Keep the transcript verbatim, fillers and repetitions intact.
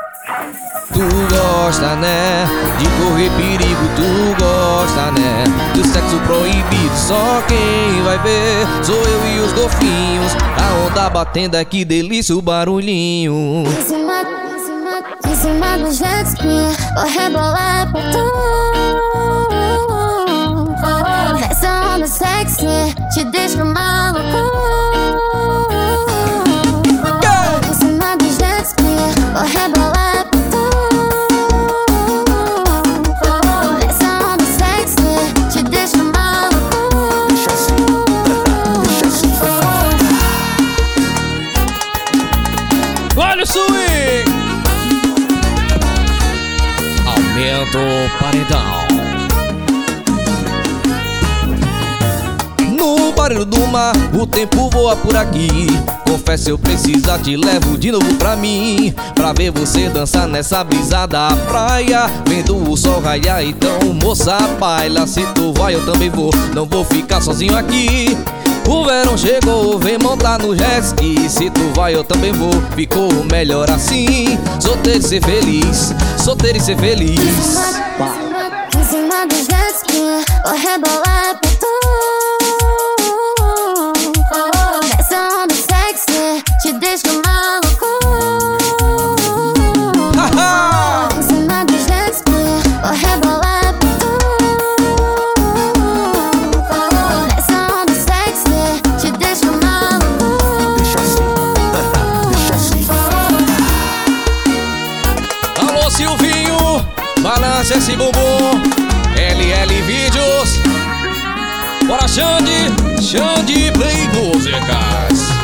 Tu gosta, né? De correr perigo, tu gosta, né? Do sexo proibido, só quem vai ver sou eu e os golfinhos. A onda batendo aqui, delícia o barulhinho. Em cima, em cima, em cima do jet ski, vou rebolar por tu. Essa onda sexy te deixa maluco. Em cima do jet ski, vou rebolar por tu. Olha o swing! Aumenta o paredão. No barulho do mar, o tempo voa por aqui. Confesso, eu precisar, te levo de novo pra mim, pra ver você dançar nessa brisa da praia, vendo o sol raiar. Então, moça, baila, se tu vai eu também vou. Não vou ficar sozinho aqui. O verão chegou, vem montar no jet ski. Se tu vai eu também vou, ficou melhor assim. Solteiro e ser feliz, solteiro e ser feliz. Em cima do jet ski, vou rebolar por tu. Essa onda sexy te deixa maluco. Em cima do jet ski, vou rebolar por tu. Essa onda sexy te deixa maluco. Deixa assim, deixa assim. Alô Silvinho, balance esse bumbum. L L Vídeos. Bora Xande, Xande Play Músicas.